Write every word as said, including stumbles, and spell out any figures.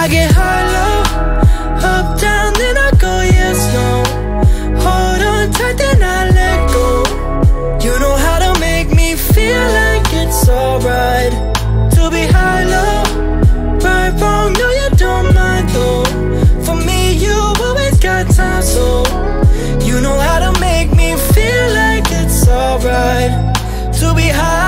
I get high, low, up, down, then I go yes, no. Hold on tight, then I let go. You know how to make me feel like it's alright to be high, low, right, wrong, no you don't mind though. For me you always got time, so you know how to make me feel like it's alright to be high.